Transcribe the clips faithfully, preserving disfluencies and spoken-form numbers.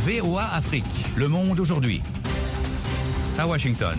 V O A Afrique, Le Monde aujourd'hui. À Washington.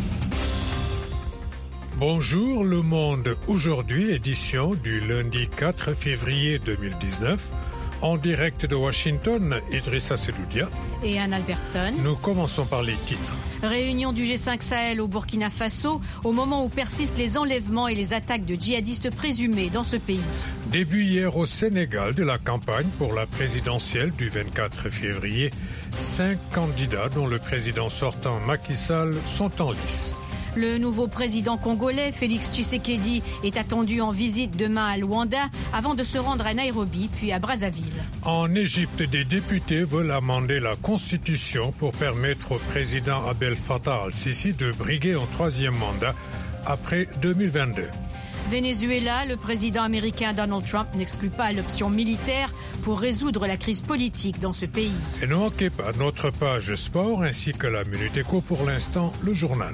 Bonjour Le Monde aujourd'hui, édition du lundi quatre février deux mille dix-neuf. En direct de Washington, Idrissa Seloudia et Anne Albertson. Nous commençons par les titres. Réunion du G cinq Sahel au Burkina Faso, au moment où persistent les enlèvements et les attaques de djihadistes présumés dans ce pays. Début hier au Sénégal de la campagne pour la présidentielle du vingt-quatre février. Cinq candidats, dont le président sortant Macky Sall, sont en lice. Le nouveau président congolais, Félix Tshisekedi, est attendu en visite demain à Luanda avant de se rendre à Nairobi puis à Brazzaville. En Égypte, des députés veulent amender la constitution pour permettre au président Abdel Fattah al-Sisi de briguer un troisième mandat après deux mille vingt-deux. Venezuela, le président américain Donald Trump n'exclut pas l'option militaire pour résoudre la crise politique dans ce pays. Et ne manquez pas notre page sport ainsi que la Minute Éco, pour l'instant, le journal.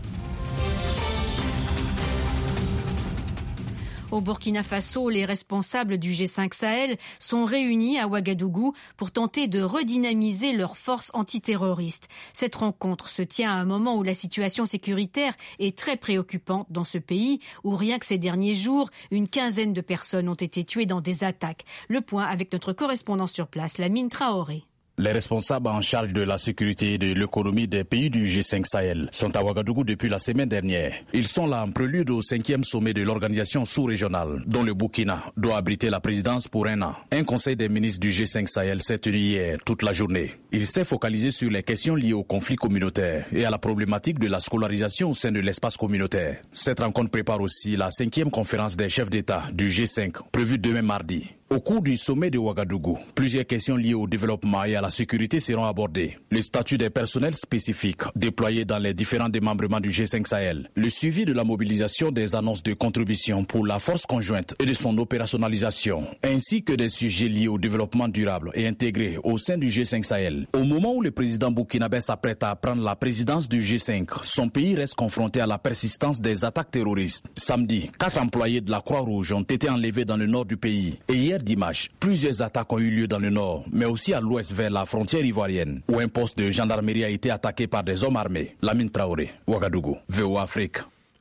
Au Burkina Faso, les responsables du G cinq Sahel sont réunis à Ouagadougou pour tenter de redynamiser leurs forces antiterroristes. Cette rencontre se tient à un moment où la situation sécuritaire est très préoccupante dans ce pays, où rien que ces derniers jours, une quinzaine de personnes ont été tuées dans des attaques. Le point avec notre correspondant sur place, Lamine Traoré. Les responsables en charge de la sécurité et de l'économie des pays du G cinq Sahel sont à Ouagadougou depuis la semaine dernière. Ils sont là en prélude au cinquième sommet de l'organisation sous-régionale, dont le Burkina doit abriter la présidence pour un an. Un conseil des ministres du G cinq Sahel s'est tenu hier toute la journée. Il s'est focalisé sur les questions liées au conflit communautaire et à la problématique de la scolarisation au sein de l'espace communautaire. Cette rencontre prépare aussi la cinquième conférence des chefs d'État du G cinq, prévue demain mardi. Au cours du sommet de Ouagadougou, plusieurs questions liées au développement et à la sécurité seront abordées. Le statut des personnels spécifiques déployés dans les différents démembrements du G cinq Sahel, le suivi de la mobilisation des annonces de contribution pour la force conjointe et de son opérationnalisation, ainsi que des sujets liés au développement durable et intégré au sein du G cinq Sahel. Au moment où le président burkinabé s'apprête à prendre la présidence du G cinq, son pays reste confronté à la persistance des attaques terroristes. Samedi, quatre employés de la Croix-Rouge ont été enlevés dans le nord du pays. Et hier dimanche, plusieurs attaques ont eu lieu dans le nord, mais aussi à l'ouest vers la frontière ivoirienne, où un poste de gendarmerie a été attaqué par des hommes armés. Lamine Traoré, Ouagadougou, V O A Afrique.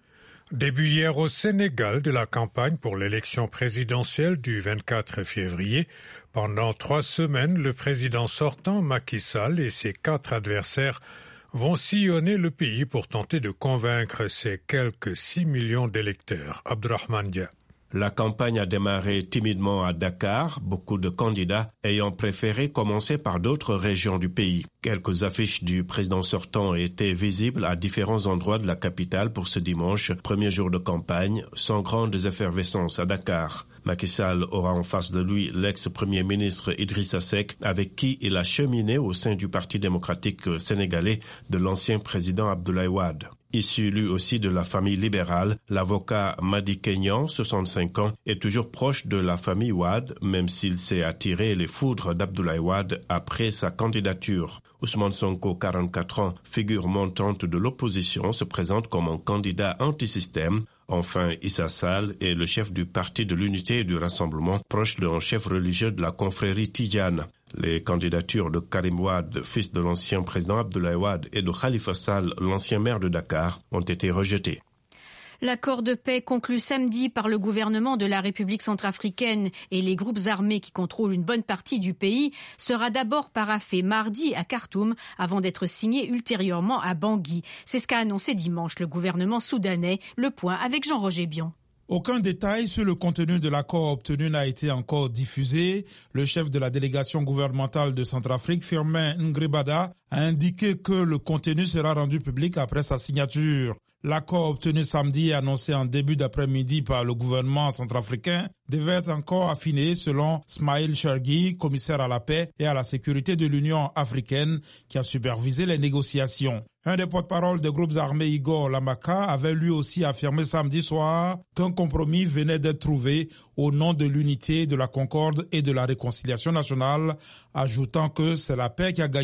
Début hier au Sénégal de la campagne pour l'élection présidentielle du vingt-quatre février. Pendant trois semaines, le président sortant Macky Sall et ses quatre adversaires vont sillonner le pays pour tenter de convaincre ses quelques six millions d'électeurs. Abdourahmane Dia. La campagne a démarré timidement à Dakar, beaucoup de candidats ayant préféré commencer par d'autres régions du pays. Quelques affiches du président sortant étaient visibles à différents endroits de la capitale pour ce dimanche, premier jour de campagne, sans grande effervescence à Dakar. Macky Sall aura en face de lui l'ex-premier ministre Idrissa Seck, avec qui il a cheminé au sein du Parti démocratique sénégalais de l'ancien président Abdoulaye Wade. Issu lui aussi de la famille libérale, l'avocat Madi Kenyan, soixante-cinq ans, est toujours proche de la famille Wade, même s'il s'est attiré les foudres d'Abdoulaye Wade après sa candidature. Ousmane Sonko, quarante-quatre ans, figure montante de l'opposition, se présente comme un candidat anti-système. Enfin, Issa Sall est le chef du Parti de l'Unité et du Rassemblement, proche d'un chef religieux de la confrérie Tidjane. Les candidatures de Karim Wade, fils de l'ancien président Abdoulaye Wade, et de Khalifa Sall, l'ancien maire de Dakar, ont été rejetées. L'accord de paix conclu samedi par le gouvernement de la République centrafricaine et les groupes armés qui contrôlent une bonne partie du pays sera d'abord paraphé mardi à Khartoum avant d'être signé ultérieurement à Bangui. C'est ce qu'a annoncé dimanche le gouvernement soudanais. Le point avec Jean-Roger Bion. Aucun détail sur le contenu de l'accord obtenu n'a été encore diffusé. Le chef de la délégation gouvernementale de Centrafrique, Firmin Ngrebada, a indiqué que le contenu sera rendu public après sa signature. L'accord obtenu samedi et annoncé en début d'après-midi par le gouvernement centrafricain devait être encore affiné selon Smaïl Chergui, commissaire à la paix et à la sécurité de l'Union africaine qui a supervisé les négociations. Un des porte-parole des groupes armés, Igor Lamaka, avait lui aussi affirmé samedi soir qu'un compromis venait d'être trouvé au nom de l'unité, de la concorde et de la réconciliation nationale, ajoutant que c'est la paix qui a gagné.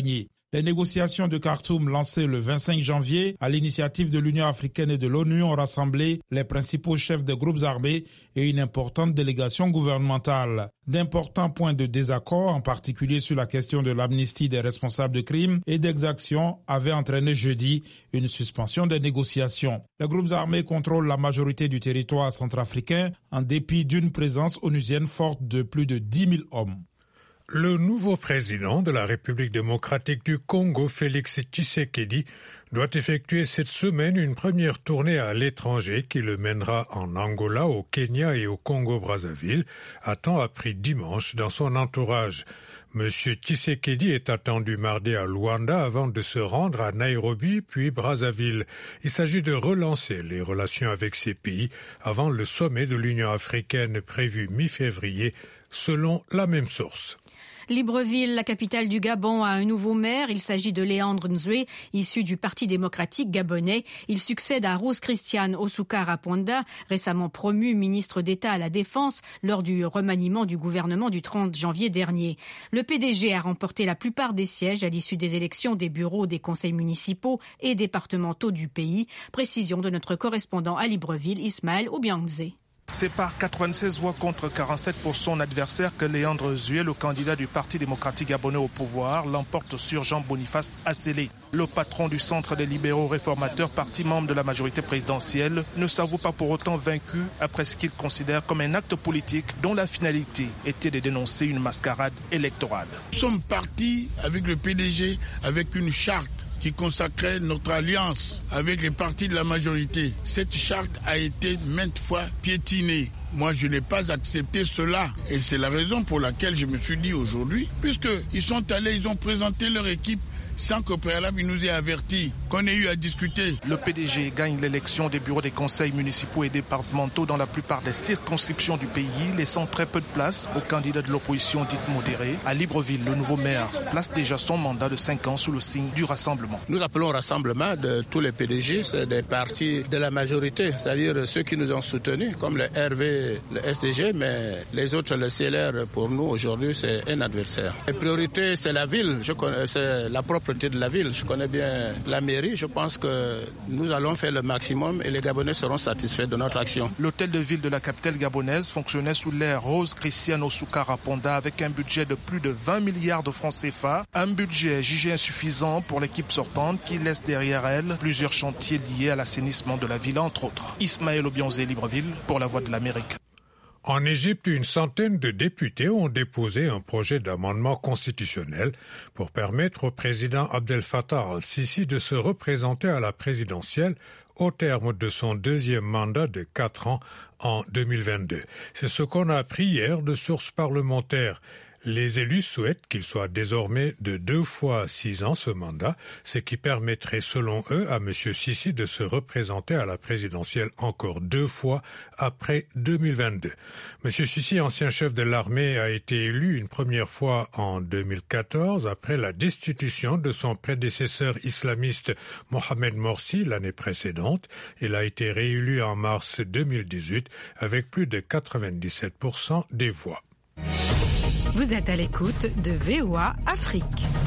Les négociations de Khartoum lancées le vingt-cinq janvier à l'initiative de l'Union africaine et de l'ONU ont rassemblé les principaux chefs des groupes armés et une importante délégation gouvernementale. D'importants points de désaccord, en particulier sur la question de l'amnistie des responsables de crimes et d'exactions, avaient entraîné jeudi une suspension des négociations. Les groupes armés contrôlent la majorité du territoire centrafricain en dépit d'une présence onusienne forte de plus de dix mille hommes. Le nouveau président de la République démocratique du Congo, Félix Tshisekedi, doit effectuer cette semaine une première tournée à l'étranger qui le mènera en Angola, au Kenya et au Congo-Brazzaville, a-t-on appris dimanche dans son entourage. Monsieur Tshisekedi est attendu mardi à Luanda avant de se rendre à Nairobi puis Brazzaville. Il s'agit de relancer les relations avec ces pays avant le sommet de l'Union africaine prévu mi-février, selon la même source. Libreville, la capitale du Gabon, a un nouveau maire. Il s'agit de Léandre Nzoué, issu du Parti démocratique gabonais. Il succède à Rose Christiane Osuka-Raponda, récemment promu ministre d'État à la Défense lors du remaniement du gouvernement du trente janvier dernier. Le P D G a remporté la plupart des sièges à l'issue des élections des bureaux des conseils municipaux et départementaux du pays. Précision de notre correspondant à Libreville, Ismaël Obiangze. C'est par quatre-vingt-seize voix contre quarante-sept pour son adversaire que Léandre Nzoué, le candidat du Parti démocratique gabonais au pouvoir, l'emporte sur Jean-Boniface Assélé. Le patron du Centre des libéraux réformateurs, parti membre de la majorité présidentielle, ne s'avoue pas pour autant vaincu après ce qu'il considère comme un acte politique dont la finalité était de dénoncer une mascarade électorale. Nous sommes partis avec le P D G, avec une charte qui consacrait notre alliance avec les partis de la majorité. Cette charte a été maintes fois piétinée. Moi, je n'ai pas accepté cela. Et c'est la raison pour laquelle je me suis dit aujourd'hui, puisqu'ils sont allés, ils ont présenté leur équipe sans qu'au préalable, il nous ait avertis qu'on ait eu à discuter. Le P D G gagne l'élection des bureaux des conseils municipaux et départementaux dans la plupart des circonscriptions du pays, laissant très peu de place aux candidats de l'opposition dite modérée. À Libreville, le nouveau maire place déjà son mandat de cinq ans sous le signe du rassemblement. Nous appelons au rassemblement de tous les P D G, c'est des partis de la majorité, c'est-à-dire ceux qui nous ont soutenus, comme le R V, le S D G, mais les autres, le C L R, pour nous, aujourd'hui, c'est un adversaire. La priorité, c'est la ville, je connais, c'est la propre de la ville. Je connais bien la mairie. Je pense que nous allons faire le maximum et les Gabonais seront satisfaits de notre action. L'hôtel de ville de la capitale gabonaise fonctionnait sous l'ère Rose Christiane Osuka-Raponda avec un budget de plus de vingt milliards de francs C F A. Un budget jugé insuffisant pour l'équipe sortante qui laisse derrière elle plusieurs chantiers liés à l'assainissement de la ville, entre autres. Ismaël Obiangze, Libreville, pour la Voix de l'Amérique. En Égypte, une centaine de députés ont déposé un projet d'amendement constitutionnel pour permettre au président Abdel Fattah al-Sisi de se représenter à la présidentielle au terme de son deuxième mandat de quatre ans en deux mille vingt-deux. C'est ce qu'on a appris hier de sources parlementaires. Les élus souhaitent qu'il soit désormais de deux fois six ans ce mandat, ce qui permettrait selon eux à M. Sisi de se représenter à la présidentielle encore deux fois après deux mille vingt-deux. M. Sisi, ancien chef de l'armée, a été élu une première fois en deux mille quatorze après la destitution de son prédécesseur islamiste Mohamed Morsi l'année précédente. Il a été réélu en mars deux mille dix-huit avec plus de quatre-vingt-dix-sept pour cent des voix. Vous êtes à l'écoute de V O A Afrique.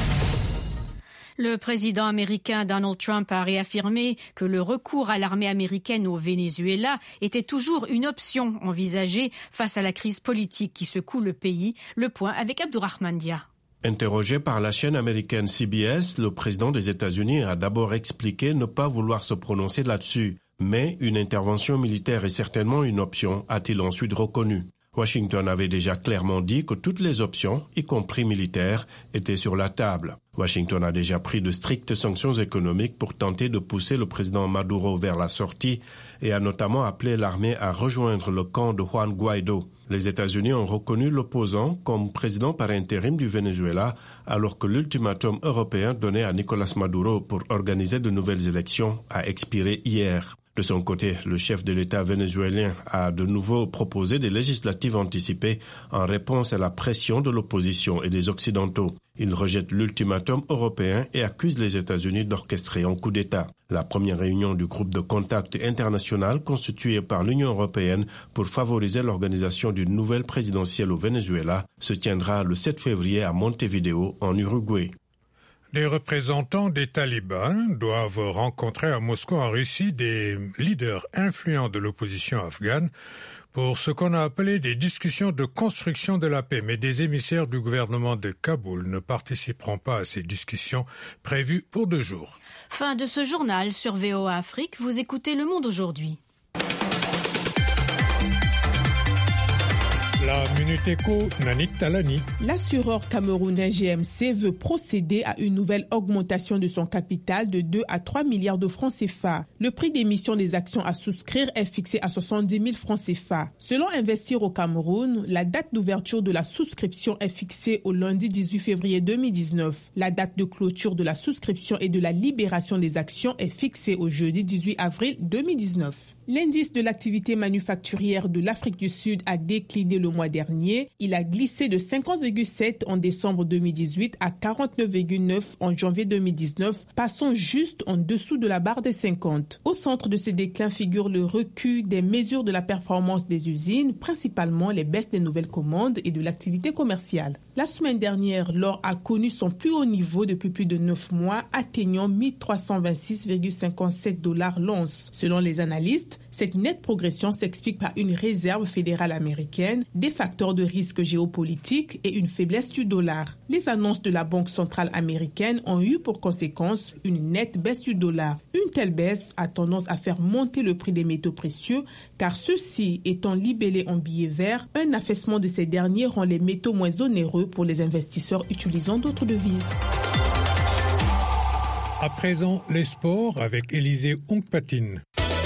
Le président américain Donald Trump a réaffirmé que le recours à l'armée américaine au Venezuela était toujours une option envisagée face à la crise politique qui secoue le pays. Le point avec Abdourahmane Dia. Interrogé par la chaîne américaine C B S, le président des États-Unis a d'abord expliqué ne pas vouloir se prononcer là-dessus. Mais une intervention militaire est certainement une option, a-t-il ensuite reconnu. Washington avait déjà clairement dit que toutes les options, y compris militaires, étaient sur la table. Washington a déjà pris de strictes sanctions économiques pour tenter de pousser le président Maduro vers la sortie et a notamment appelé l'armée à rejoindre le camp de Juan Guaido. Les États-Unis ont reconnu l'opposant comme président par intérim du Venezuela alors que l'ultimatum européen donné à Nicolás Maduro pour organiser de nouvelles élections a expiré hier. De son côté, le chef de l'État vénézuélien a de nouveau proposé des législatives anticipées en réponse à la pression de l'opposition et des Occidentaux. Il rejette l'ultimatum européen et accuse les États-Unis d'orchestrer un coup d'État. La première réunion du groupe de contact international constitué par l'Union européenne pour favoriser l'organisation d'une nouvelle présidentielle au Venezuela se tiendra le sept février à Montevideo, en Uruguay. Des représentants des talibans doivent rencontrer à Moscou en Russie des leaders influents de l'opposition afghane pour ce qu'on a appelé des discussions de construction de la paix. Mais des émissaires du gouvernement de Kaboul ne participeront pas à ces discussions prévues pour deux jours. Fin de ce journal sur V O A Afrique. Vous écoutez Le Monde aujourd'hui. La Minute Éco, Nanik Talani. L'assureur camerounais G M C veut procéder à une nouvelle augmentation de son capital de deux à trois milliards de francs C F A. Le prix d'émission des actions à souscrire est fixé à soixante-dix mille francs C F A. Selon Investir au Cameroun, la date d'ouverture de la souscription est fixée au lundi dix-huit février deux mille dix-neuf. La date de clôture de la souscription et de la libération des actions est fixée au jeudi dix-huit avril deux mille dix-neuf. L'indice de l'activité manufacturière de l'Afrique du Sud a décliné le mois dernier. Il a glissé de cinquante virgule sept en décembre deux mille dix-huit à quarante-neuf virgule neuf en janvier deux mille dix-neuf, passant juste en dessous de la barre des cinquante. Au centre de ce déclin figure le recul des mesures de la performance des usines, principalement les baisses des nouvelles commandes et de l'activité commerciale. La semaine dernière, l'or a connu son plus haut niveau depuis plus de neuf mois, atteignant mille trois cent vingt-six virgule cinquante-sept dollars l'once. Selon les analystes, cette nette progression s'explique par une réserve fédérale américaine, des facteurs de risque géopolitique et une faiblesse du dollar. Les annonces de la Banque centrale américaine ont eu pour conséquence une nette baisse du dollar. Une telle baisse a tendance à faire monter le prix des métaux précieux, car ceux-ci étant libellés en billets verts, un affaissement de ces derniers rend les métaux moins onéreux pour les investisseurs utilisant d'autres devises. À présent, les sports avec Élisée Ongpatine.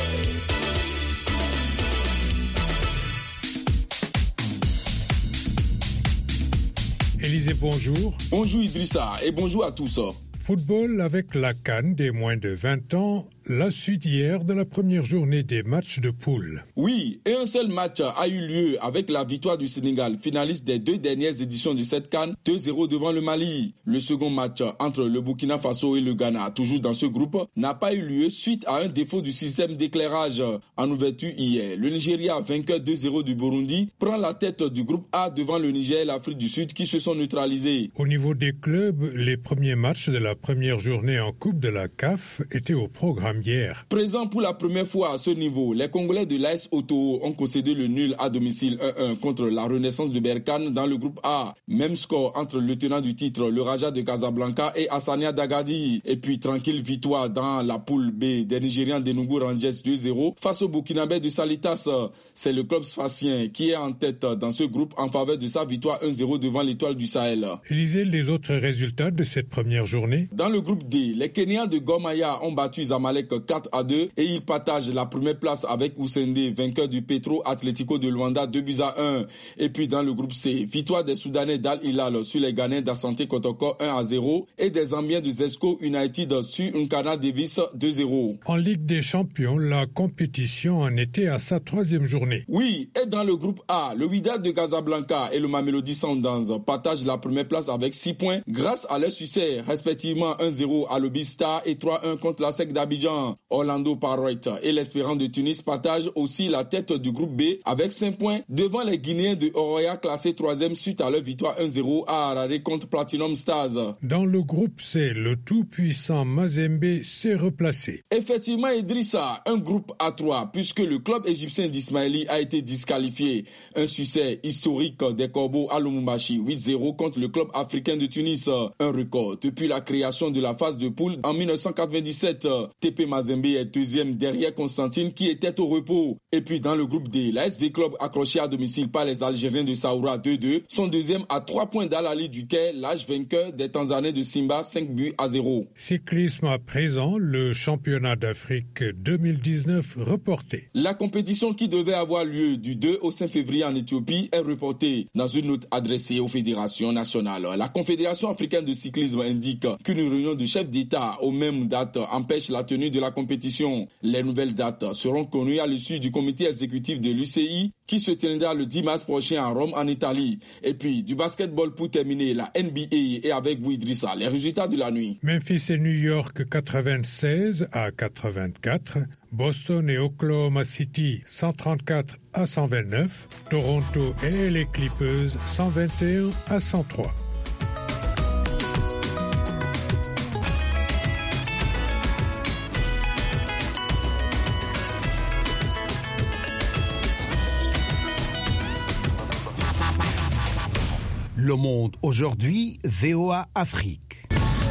Élisée, bonjour. Bonjour Idrissa et bonjour à tous. Football avec la CAN des moins de vingt ans, la suite hier de la première journée des matchs de poule. Oui, et un seul match a eu lieu avec la victoire du Sénégal, finaliste des deux dernières éditions de cette CAN, deux zéro devant le Mali. Le second match entre le Burkina Faso et le Ghana, toujours dans ce groupe, n'a pas eu lieu suite à un défaut du système d'éclairage. En ouverture hier, le Nigeria, vainqueur deux zéro du Burundi, prend la tête du groupe A devant le Niger et l'Afrique du Sud qui se sont neutralisés. Au niveau des clubs, les premiers matchs de la première journée en Coupe de la C A F étaient au programme hier. Présent pour la première fois à ce niveau, les Congolais de l'A S Oto ont concédé le nul à domicile un un contre la Renaissance de Berkane dans le groupe A. Même score entre le tenant du titre, le Raja de Casablanca et Hassania d'Agadi. Et puis tranquille victoire dans la poule B des Nigérians d'Enugu Rangers deux zéro face au Burkinabé de Salitas. C'est le club sphacien qui est en tête dans ce groupe en faveur de sa victoire un zéro devant l'Étoile du Sahel. Lisez les autres résultats de cette première journée. Dans le groupe D, les Kenyans de Gormaya ont battu Zamalek quatre à deux et ils partagent la première place avec Ousende, vainqueur du Petro Atlético de Luanda deux buts à un. Et puis dans le groupe C, victoire des Soudanais d'Al Hilal sur les Ghanéens d'Asante Kotoko un à zéro et des Zambiens de Zesco United sur Nkana Davis deux zéro. En Ligue des Champions, la compétition en était à sa troisième journée. Oui, et dans le groupe A, le Wydad de Casablanca et le Mamelodi Sundowns partagent la première place avec six points grâce à leur succès respectivement un zéro à l'Obista et trois un contre la S E C d'Abidjan. Orlando Pirates et l'Espérance de Tunis partagent aussi la tête du groupe B avec cinq points devant les Guinéens de Oroya classés troisième suite à leur victoire un zéro à Harare contre Platinum Stars. Dans le groupe C, le tout-puissant Mazembe s'est replacé. Effectivement, Idrissa, un groupe A trois puisque le club égyptien d'Ismaili a été disqualifié. Un succès historique des Corbeaux à Lumumbashi, huit zéro contre le club africain de Tunis. Un record depuis la création de la phase de poule en dix-neuf cent quatre-vingt-dix-sept. T P Mazembe est deuxième derrière Constantine qui était au repos. Et puis dans le groupe D, la S V Club accroché à domicile par les Algériens de Saoura deux deux, son deuxième à trois points d'Al-Ali du Caire, l'âge vainqueur des Tanzaniens de Simba cinq buts à zéro. Cyclisme à présent, le championnat d'Afrique deux mille dix-neuf reporté. La compétition qui devait avoir lieu du deux au cinq février en Éthiopie est reportée. Dans une note adressée aux fédérations nationales, la Confédération africaine de cyclisme indique qu'une réunion de chefs d'État aux mêmes dates empêche la tenue de la compétition. Les nouvelles dates seront connues à l'issue du comité exécutif de l'U C I qui se tiendra le dix mars prochain à Rome en Italie. Et puis du basketball pour terminer la N B A et avec vous Idrissa, les résultats de la nuit. Memphis et New York quatre-vingt-seize à quatre-vingt-quatre, Boston et Oklahoma City cent trente-quatre à cent vingt-neuf, Toronto et les Clippers cent vingt et un à cent trois. Le Monde aujourd'hui, V O A Afrique.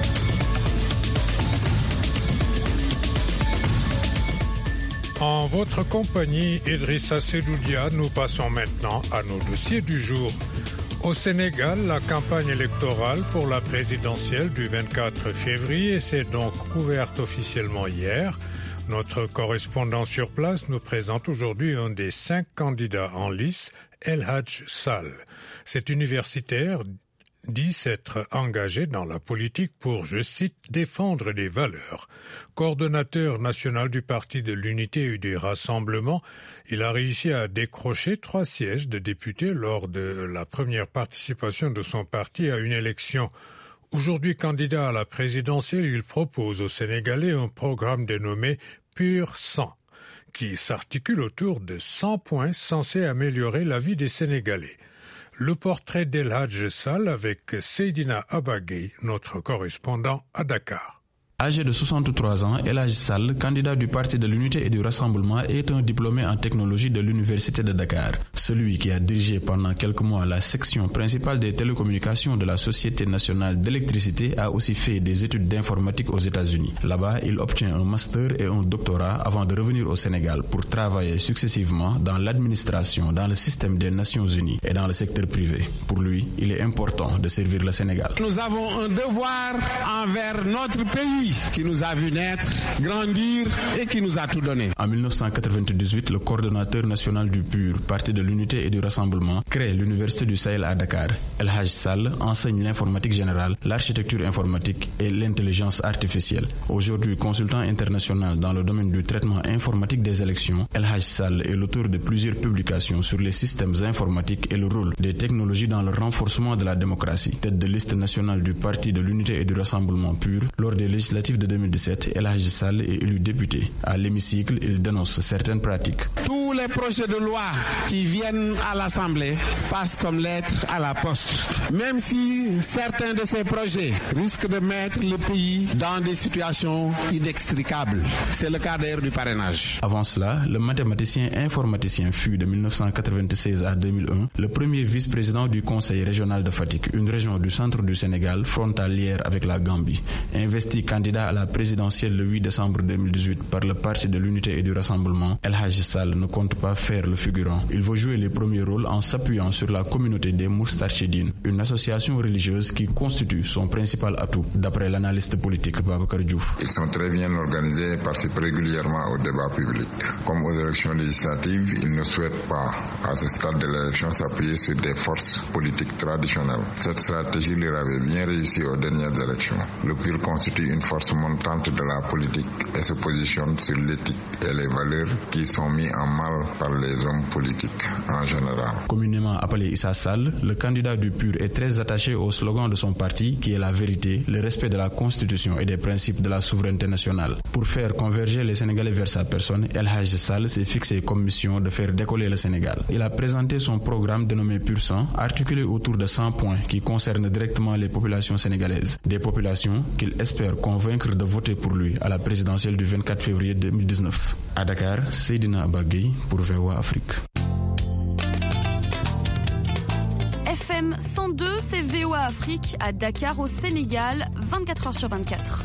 En votre compagnie, Idrissa Sedoudia, nous passons maintenant à nos dossiers du jour. Au Sénégal, la campagne électorale pour la présidentielle du vingt-quatre février s'est donc ouverte officiellement hier. Notre correspondant sur place nous présente aujourd'hui un des cinq candidats en lice, El Hadj Sall. Cet universitaire dit s'être engagé dans la politique pour, je cite, défendre des valeurs. Coordonnateur national du Parti de l'Unité et du Rassemblement, il a réussi à décrocher trois sièges de député lors de la première participation de son parti à une élection. Aujourd'hui candidat à la présidentielle, il propose aux Sénégalais un programme dénommé Pur Sang, qui s'articule autour de cent points censés améliorer la vie des Sénégalais. Le portrait d'El Hadj Sall avec Seydina Abagay, notre correspondant à Dakar. Âgé de soixante-trois ans, El Hadj Sall, candidat du Parti de l'Unité et du Rassemblement, est un diplômé en technologie de l'Université de Dakar. Celui qui a dirigé pendant quelques mois la section principale des télécommunications de la Société nationale d'électricité a aussi fait des études d'informatique aux États-Unis. Là-bas, il obtient un master et un doctorat avant de revenir au Sénégal pour travailler successivement dans l'administration, dans le système des Nations Unies et dans le secteur privé. Pour lui, il est important de servir le Sénégal. Nous avons un devoir envers notre pays qui nous a vu naître, grandir et qui nous a tout donné. En dix-neuf cent quatre-vingt-dix-huit, le coordonnateur national du P U R, Parti de l'Unité et du Rassemblement, crée l'Université du Sahel à Dakar. El Hadj Sall enseigne l'informatique générale, l'architecture informatique et l'intelligence artificielle. Aujourd'hui consultant international dans le domaine du traitement informatique des élections, El Hadj Sall est l'auteur de plusieurs publications sur les systèmes informatiques et le rôle des technologies dans le renforcement de la démocratie. Tête de liste nationale du Parti de l'Unité et du Rassemblement P U R, lors des législatives de deux mille dix-sept, El Hadj Sall est élu député. À l'hémicycle, il dénonce certaines pratiques. Tous les projets de loi qui viennent à l'Assemblée passent comme lettres à la poste. Même si certains de ces projets risquent de mettre le pays dans des situations inextricables. C'est le cas d'ailleurs du parrainage. Avant cela, le mathématicien informaticien fut de dix-neuf cent quatre-vingt-seize à deux mille un le premier vice-président du Conseil régional de Fatick, une région du centre du Sénégal frontalière avec la Gambie. Investi candidat à la présidentielle le huit décembre deux mille dix-huit par le Parti de l'Unité et du Rassemblement, El Hadj Sall ne compte pas faire le figurant. Il veut jouer les premiers rôles en s'appuyant sur la communauté des Moustarchidines, une association religieuse qui constitue son principal atout, d'après l'analyste politique Babacar Diouf. Ils sont très bien organisés et participent régulièrement au débat public. Comme aux élections législatives, ils ne souhaitent pas, à ce stade de l'élection, s'appuyer sur des forces politiques traditionnelles. Cette stratégie leur avait bien réussi aux dernières élections. Le P U R constitue une force montante de la politique et se positionne sur l'éthique et les valeurs qui sont mis en mal par les hommes politiques en général. Communément appelé Issa Sall, le candidat du P U R est très attaché au slogan de son parti qui est la vérité, le respect de la Constitution et des principes de la souveraineté nationale. Pour faire converger les Sénégalais vers sa personne, El Hadj Sall s'est fixé comme mission de faire décoller le Sénégal. Il a présenté son programme dénommé Pur Sang, articulé autour de cent points qui concernent directement les populations sénégalaises. Des populations qu'il espère convaincre de voter pour lui à la présidentielle du vingt-quatre février deux mille dix-neuf. À Dakar, Seydina Abagay pour V O A Afrique. F M cent deux, c'est V O A Afrique à Dakar au Sénégal, vingt-quatre heures sur vingt-quatre.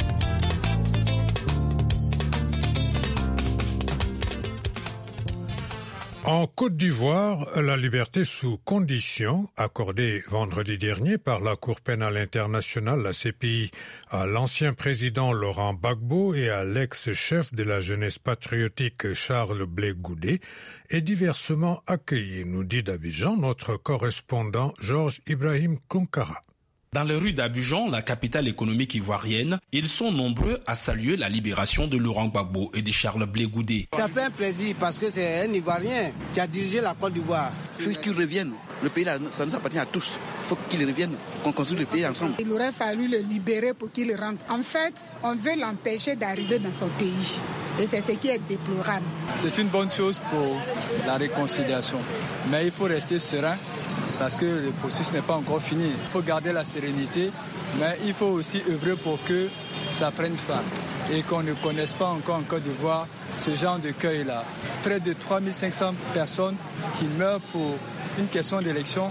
En Côte d'Ivoire, la liberté sous condition, accordée vendredi dernier par la Cour pénale internationale, la C P I, à l'ancien président Laurent Gbagbo et à l'ex-chef de la jeunesse patriotique Charles Blé Goudé, est diversement accueillie, nous dit d'Abidjan notre correspondant Georges Ibrahim Kunkara. Dans les rues d'Abidjan, la capitale économique ivoirienne, ils sont nombreux à saluer la libération de Laurent Gbagbo et de Charles Blé Goudé. Ça fait un plaisir parce que c'est un Ivoirien qui a dirigé la Côte d'Ivoire. Il faut qu'il revienne. Le pays, là, ça nous appartient à tous. Il faut qu'il revienne, qu'on construise le pays ensemble. Il aurait fallu le libérer pour qu'il rentre. En fait, on veut l'empêcher d'arriver dans son pays. Et c'est ce qui est déplorable. C'est une bonne chose pour la réconciliation. Mais il faut rester serein. Parce que le processus n'est pas encore fini. Il faut garder la sérénité, mais il faut aussi œuvrer pour que ça prenne fin et qu'on ne connaisse pas encore en Côte d'Ivoire ce genre de cueil-là. Près de trois mille cinq cents personnes qui meurent pour une question d'élection,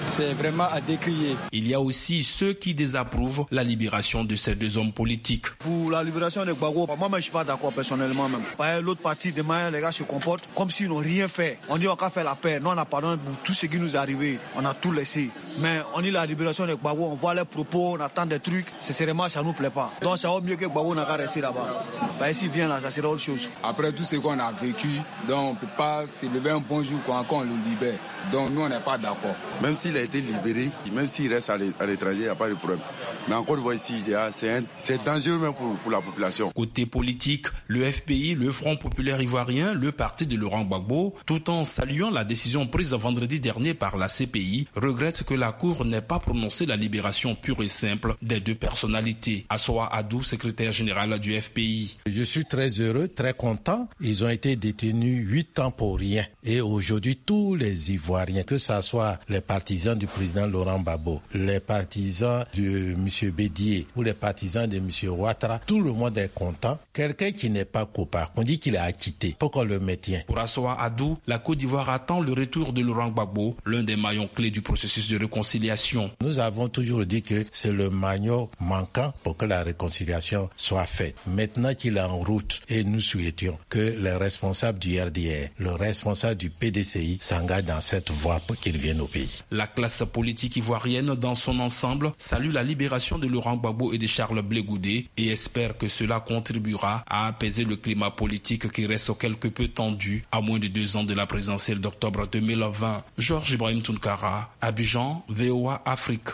c'est vraiment à décrier. Il y a aussi ceux qui désapprouvent la libération de ces deux hommes politiques. Pour la libération de Gbagbo, moi je ne suis pas d'accord personnellement même. Par l'autre partie, demain les gars se comportent comme s'ils n'ont rien fait. On dit on a fait la paix, nous on a pardonné pour tout ce qui nous est arrivé, on a tout laissé. Mais on dit la libération de Gbagbo, on voit les propos, on attend des trucs, sincèrement ça ne nous plaît pas. Donc ça vaut mieux que Gbagbo n'a qu'à rester là-bas. Bah, s'il vient là, ça sera autre chose. Après tout ce qu'on a vécu, donc on ne peut pas se lever un bon jour quand on le libère. Donc nous on n'est pas d'accord. Même s'il a été libéré, même s'il reste à l'étranger, il n'y a pas de problème. Mais encore une fois ici, c'est dangereux même pour, pour la population. Côté politique, le F P I, le Front populaire ivoirien, le parti de Laurent Gbagbo, tout en saluant la décision prise vendredi dernier par la C P I, regrette que la Cour n'ait pas prononcé la libération pure et simple des deux personnalités. Assoa Adou, secrétaire général du F P I. Je suis très heureux, très content. Ils ont été détenus huit ans pour rien. Et aujourd'hui, tous les Ivoiriens, que ce soit les partisans du président Laurent Gbagbo, les partisans de M. Bédié ou les partisans de M. Ouattara, tout le monde est content. Quelqu'un qui n'est pas coupable, on dit qu'il est acquitté. Pourquoi le maintient? Pour Assoa Adou, la Côte d'Ivoire attend le retour de Laurent Gbagbo, l'un des maillons clés du processus de réconciliation. Nous avons toujours dit que c'est le maillon manquant pour que la réconciliation soit faite. Maintenant qu'il est en route, et nous souhaitions que les responsables du R D R, le responsable du P D C I s'engagent dans cette voie pour qu'il vienne au pays. La classe politique ivoirienne dans son ensemble salue la libération de Laurent Gbagbo et de Charles Blé Goudé et espère que cela contribuera à apaiser le climat politique qui reste quelque peu tendu à moins de deux ans de la présidentielle d'octobre deux mille vingt. Georges Ibrahim Tounkara, Abidjan, V O A Afrique.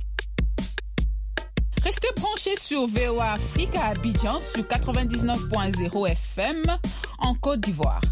Restez branchés sur V O A Afrique à Abidjan sur quatre-vingt-dix-neuf point zéro F M en Côte d'Ivoire.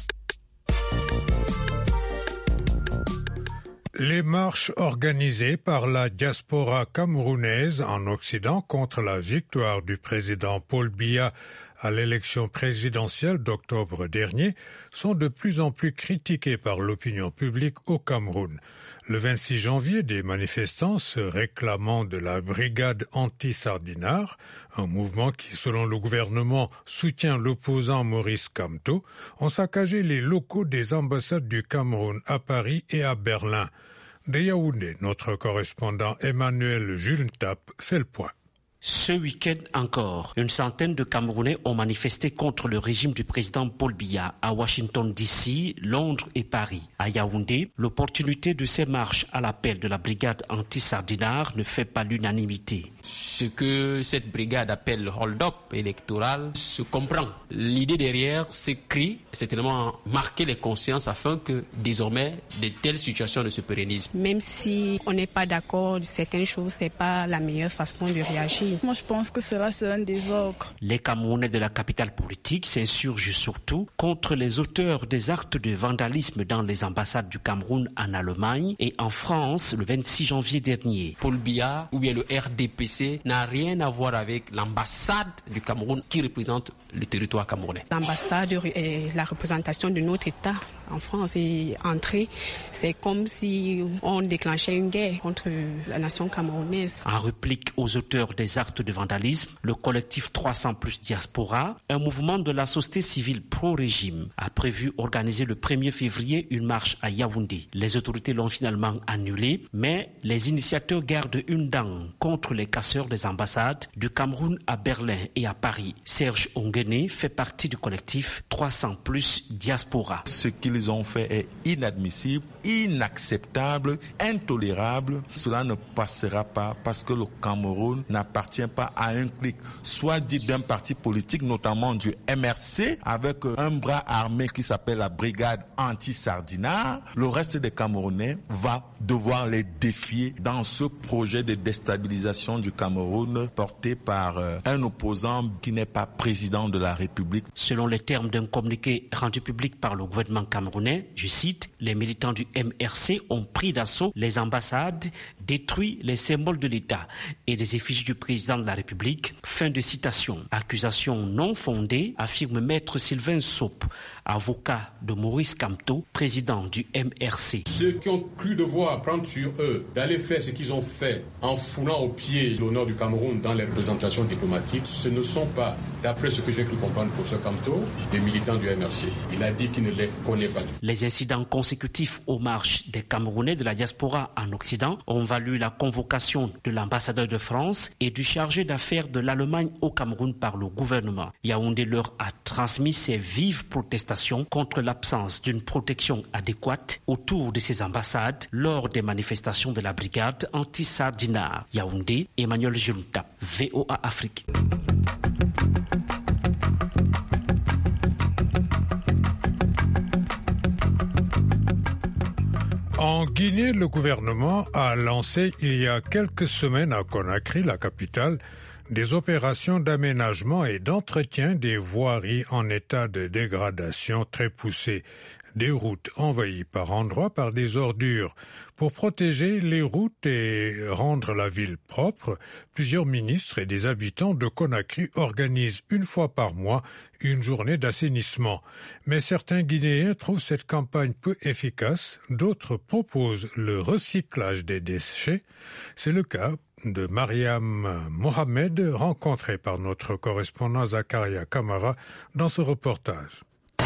Les marches organisées par la diaspora camerounaise en Occident contre la victoire du président Paul Biya à l'élection présidentielle d'octobre dernier sont de plus en plus critiquées par l'opinion publique au Cameroun. Le vingt-six janvier, des manifestants se réclamant de la brigade anti-Sardinard, un mouvement qui, selon le gouvernement, soutient l'opposant Maurice Kamto, ont saccagé les locaux des ambassades du Cameroun à Paris et à Berlin. De Yaoundé, notre correspondant Emmanuel Julentap fait le point. Ce week-end encore, une centaine de Camerounais ont manifesté contre le régime du président Paul Biya à Washington D C, Londres et Paris. À Yaoundé, l'opportunité de ces marches à l'appel de la brigade anti-Sardinard ne fait pas l'unanimité. Ce que cette brigade appelle le hold-up électoral se comprend. L'idée derrière ces cris, c'est tellement marquer les consciences afin que désormais de telles situations ne se pérennisent. Même si on n'est pas d'accord de certaines choses, c'est pas la meilleure façon de réagir. Moi, je pense que cela, c'est un désordre. Les Camerounais de la capitale politique s'insurgent surtout contre les auteurs des actes de vandalisme dans les ambassades du Cameroun en Allemagne et en France le vingt-six janvier dernier. Paul Biya ou bien le R D P C n'a rien à voir avec l'ambassade du Cameroun qui représente le territoire camerounais. L'ambassade est la représentation de notre État en France et entrer, c'est comme si on déclenchait une guerre contre la nation camerounaise. En réplique aux auteurs des actes de vandalisme, le collectif trois cents plus Diaspora, un mouvement de la société civile pro-régime, a prévu organiser le premier février une marche à Yaoundé. Les autorités l'ont finalement annulée, mais les initiateurs gardent une dent contre les casseurs des ambassades du Cameroun à Berlin et à Paris. Serge Onguené fait partie du collectif trois cents plus Diaspora. Ce qu'ils ont fait est inadmissible, inacceptable, intolérable. Cela ne passera pas parce que le Cameroun n'appartient pas à un clic, soit dit d'un parti politique, notamment du M R C, avec un bras armé qui s'appelle la brigade anti-Sardinard. Le reste des Camerounais va devoir les défier dans ce projet de déstabilisation du Cameroun porté par un opposant qui n'est pas président de la République. Selon les termes d'un communiqué rendu public par le gouvernement camerounais, je cite, les militants du M R C ont pris d'assaut les ambassades détruit les symboles de l'État et les effigies du président de la République. Fin de citation. Accusation non fondée, affirme maître Sylvain Sop, avocat de Maurice Kamto, président du M R C. Ceux qui ont cru devoir prendre sur eux d'aller faire ce qu'ils ont fait en foulant au pied l'honneur du Cameroun dans les représentations diplomatiques, ce ne sont pas, d'après ce que j'ai cru comprendre pour ce Kamto, des militants du M R C. Il a dit qu'il ne les connaît pas. Les incidents consécutifs aux marches des Camerounais de la diaspora en Occident ont valu la convocation de l'ambassadeur de France et du chargé d'affaires de l'Allemagne au Cameroun par le gouvernement. Yaoundé leur a transmis ses vives protestations contre l'absence d'une protection adéquate autour de ces ambassades lors des manifestations de la brigade anti-Sardinard. Yaoundé, Emmanuel Junta, V O A Afrique. En Guinée, le gouvernement a lancé il y a quelques semaines à Conakry, la capitale, des opérations d'aménagement et d'entretien des voiries en état de dégradation très poussée, des routes envahies par endroits par des ordures. Pour protéger les routes et rendre la ville propre, plusieurs ministres et des habitants de Conakry organisent une fois par mois une journée d'assainissement. Mais certains Guinéens trouvent cette campagne peu efficace, d'autres proposent le recyclage des déchets. C'est le cas de Mariam Mohamed, rencontrée par notre correspondant Zakaria Kamara dans ce reportage.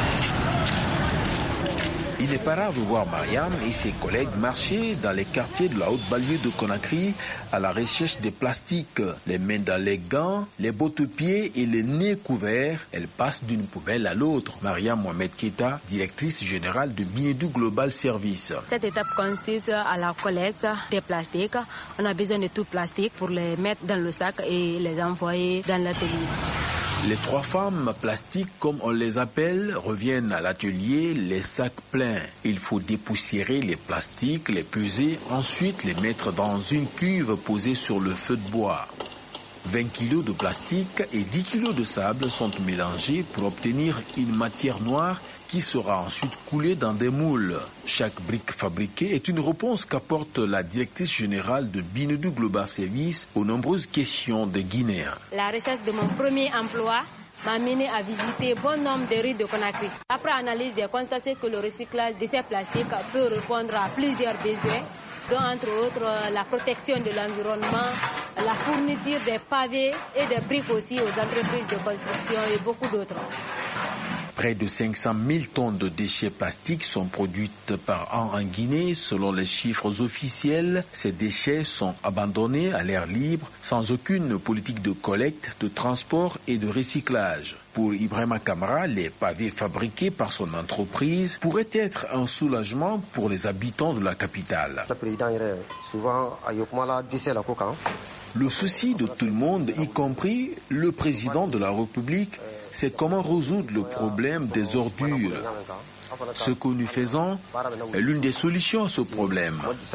Il n'est pas rare de voir Mariam et ses collègues marcher dans les quartiers de la haute banlieue de Conakry à la recherche des plastiques. Les mains dans les gants, les bottes-pieds et les nez couverts, elle passe d'une poubelle à l'autre. Mariam Mohamed Keita, directrice générale de Binedu Global Service. Cette étape consiste à la collecte des plastiques. On a besoin de tout plastique pour les mettre dans le sac et les envoyer dans l'atelier. Les trois femmes plastiques, comme on les appelle, reviennent à l'atelier, les sacs pleins. Il faut dépoussiérer les plastiques, les peser, ensuite les mettre dans une cuve posée sur le feu de bois. vingt kilos de plastique et dix kilos de sable sont mélangés pour obtenir une matière noire qui sera ensuite coulée dans des moules. Chaque brique fabriquée est une réponse qu'apporte la directrice générale de Binedu Global Service aux nombreuses questions des Guinéens. La recherche de mon premier emploi m'a mené à visiter bon nombre de rues de Conakry. Après analyse, j'ai constaté que le recyclage de ces plastiques peut répondre à plusieurs besoins, dont entre autres la protection de l'environnement, la fourniture des pavés et des briques aussi aux entreprises de construction et beaucoup d'autres. Près de cinq cent mille tonnes de déchets plastiques sont produites par an en Guinée. Selon les chiffres officiels, ces déchets sont abandonnés à l'air libre sans aucune politique de collecte, de transport et de recyclage. Pour Ibrahima Kamara, les pavés fabriqués par son entreprise pourraient être un soulagement pour les habitants de la capitale. Le président est souvent à Yokmala, d'ici la Coca. Le souci de tout le monde, y compris le président de la République, c'est comment résoudre le problème des ordures. Ce que nous faisons est l'une des solutions à ce problème.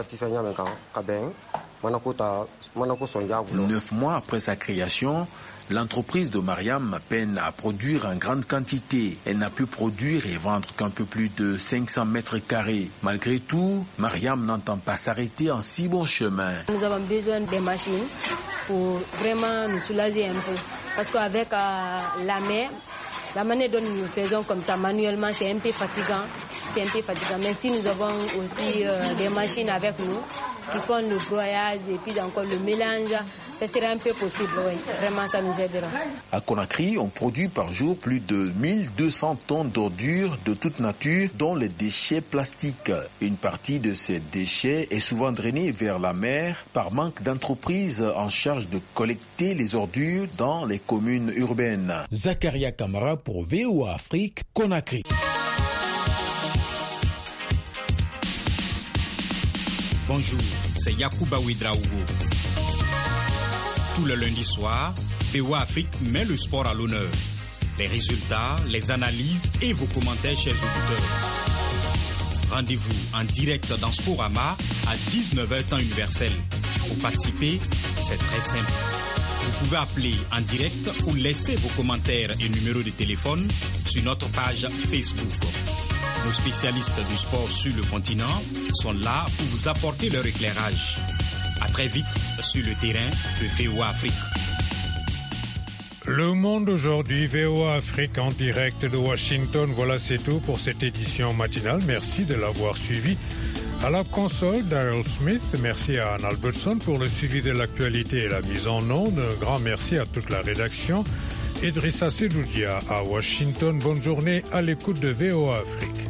Neuf mois après sa création, l'entreprise de Mariam peine à produire en grande quantité. Elle n'a pu produire et vendre qu'un peu plus de cinq cents mètres carrés. Malgré tout, Mariam n'entend pas s'arrêter en si bon chemin. Nous avons besoin des machines pour vraiment nous soulager un peu. Parce qu'avec euh, la mer, la manière dont nous le faisons comme ça manuellement, c'est un peu fatigant. C'est un peu fatigant. Mais si nous avons aussi euh, des machines avec nous qui font le broyage et puis encore le mélange, ça serait un peu possible, oui. Vraiment, ça nous aidera. À Conakry, on produit par jour plus de mille deux cents tonnes d'ordures de toute nature, dont les déchets plastiques. Une partie de ces déchets est souvent drainée vers la mer par manque d'entreprises en charge de collecter les ordures dans les communes urbaines. Zakaria Kamara pour V O A Afrique, Conakry. Bonjour, c'est Yacouba Ouedraogo. Tout le lundi soir, V O A Afrique met le sport à l'honneur. Les résultats, les analyses et vos commentaires, chers auditeurs. Rendez-vous en direct dans Sporama à dix-neuf heures temps universel. Pour participer, c'est très simple. Vous pouvez appeler en direct ou laisser vos commentaires et numéros de téléphone sur notre page Facebook. Nos spécialistes du sport sur le continent sont là pour vous apporter leur éclairage. À très vite sur le terrain de V O A Afrique. Le Monde aujourd'hui, V O A Afrique en direct de Washington. Voilà, c'est tout pour cette édition matinale. Merci de l'avoir suivi. À la console, Daryl Smith. Merci à Anne Albertson pour le suivi de l'actualité et la mise en onde. Un grand merci à toute la rédaction. Idrissa Sedoudia à Washington. Bonne journée à l'écoute de V O A Afrique.